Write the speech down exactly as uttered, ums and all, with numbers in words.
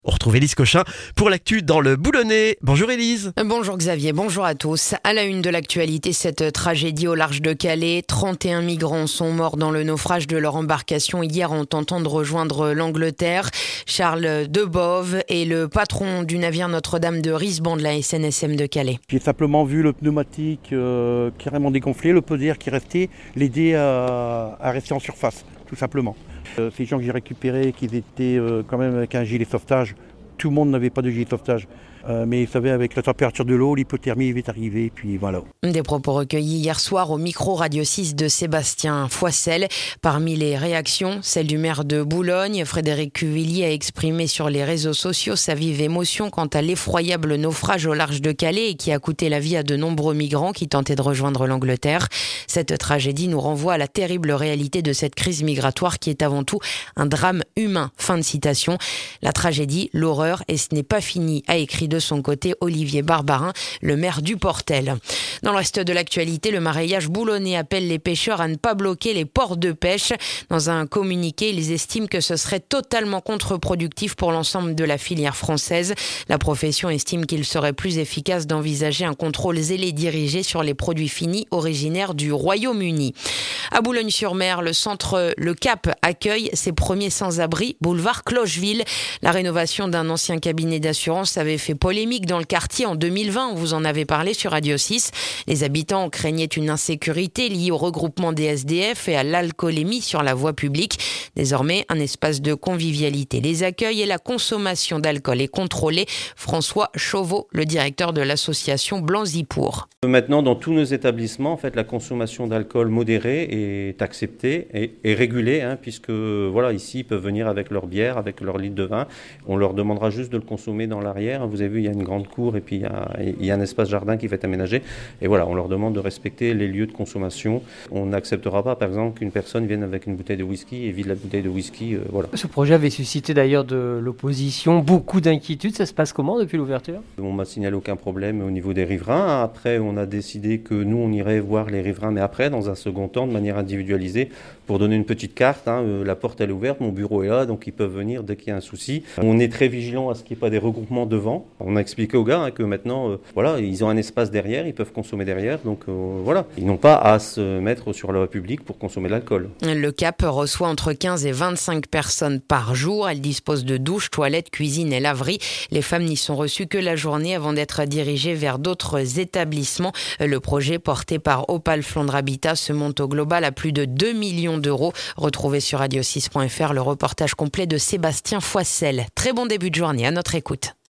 On retrouve Élise Cochin pour l'actu dans le Boulonnais. Bonjour Élise. Bonjour Xavier, bonjour à tous. À la une de l'actualité, cette tragédie au large de Calais. trente et un migrants sont morts dans le naufrage de leur embarcation hier en tentant de rejoindre l'Angleterre. Charles Debove est le patron du navire Notre-Dame de Risban de la S N S M de Calais. J'ai simplement vu le pneumatique euh, carrément dégonflé, le pot d'air qui restait, l'aider à, à rester en surface, tout simplement. Euh, ces gens que j'ai récupérés, qui étaient euh, quand même avec un gilet sauvetage, tout le monde n'avait pas de gilet sauvetage. Euh, mais vous savez, avec la température de l'eau, l'hypothermie est arrivée, puis voilà. Des propos recueillis hier soir au micro Radio six de Sébastien Foissel. Parmi les réactions, celle du maire de Boulogne. Frédéric Cuvillier a exprimé sur les réseaux sociaux sa vive émotion quant à l'effroyable naufrage au large de Calais et qui a coûté la vie à de nombreux migrants qui tentaient de rejoindre l'Angleterre. Cette tragédie nous renvoie à la terrible réalité de cette crise migratoire qui est avant tout un drame humain. Fin de citation. La tragédie, l'horreur, et ce n'est pas fini, a écrit de son côté Olivier Barbarin, le maire du Portel. Dans le reste de l'actualité, le mareyage boulonnais appelle les pêcheurs à ne pas bloquer les ports de pêche. Dans un communiqué, ils estiment que ce serait totalement contre-productif pour l'ensemble de la filière française. La profession estime qu'il serait plus efficace d'envisager un contrôle zélé dirigé sur les produits finis originaires du Royaume-Uni. À Boulogne-sur-Mer, le centre Le Cap accueille ses premiers sans-abri, boulevard Clocheville. La rénovation d'un ancien cabinet d'assurance avait fait polémique dans le quartier en deux mille vingt, on vous en avait parlé sur Radio six. Les habitants craignaient une insécurité liée au regroupement des S D F et à l'alcoolémie sur la voie publique. Désormais, un espace de convivialité les accueille et la consommation d'alcool est contrôlée. François Chauveau, le directeur de l'association Blanzy-Pour. Maintenant, dans tous nos établissements, en fait, la consommation d'alcool modérée est acceptée et, et régulée, hein, puisque voilà, ici, ils peuvent venir avec leur bière, avec leur litre de vin. On leur demandera juste de le consommer dans l'arrière. Vous avez vu, il y a une grande cour et puis il y a, il y a un espace jardin qui va être aménagé. Et voilà, on leur demande de respecter les lieux de consommation. On n'acceptera pas, par exemple, qu'une personne vienne avec une bouteille de whisky et vide la bouteille de whisky. Euh, voilà. Ce projet avait suscité d'ailleurs de l'opposition, beaucoup d'inquiétudes. Ça se passe comment depuis l'ouverture ? On m'a signalé aucun problème au niveau des riverains. Après, on a décidé que nous, on irait voir les riverains, mais après, dans un second temps, de manière individualisée, pour donner une petite carte. Hein, euh, la porte, elle est ouverte, mon bureau est là, donc ils peuvent venir dès qu'il y a un souci. On est très vigilant à ce qu'il n'y ait pas des regroupements devant. On a expliqué aux gars hein, que maintenant, euh, voilà, ils ont un espace derrière, ils peuvent consommer derrière, donc euh, voilà. Ils n'ont pas à se mettre sur la voie publique pour consommer de l'alcool. Le Cap reçoit entre quinze et vingt-cinq personnes par jour. Elle dispose de douches, toilettes, cuisine et laverie. Les femmes n'y sont reçues que la journée avant d'être dirigées vers d'autres établissements. Le projet porté par Opal Flandre Habitat se monte au global à plus de deux millions d'euros. Retrouvez sur radio six point f r le reportage complet de Sébastien Foissel. Très bon début de journée à notre écoute.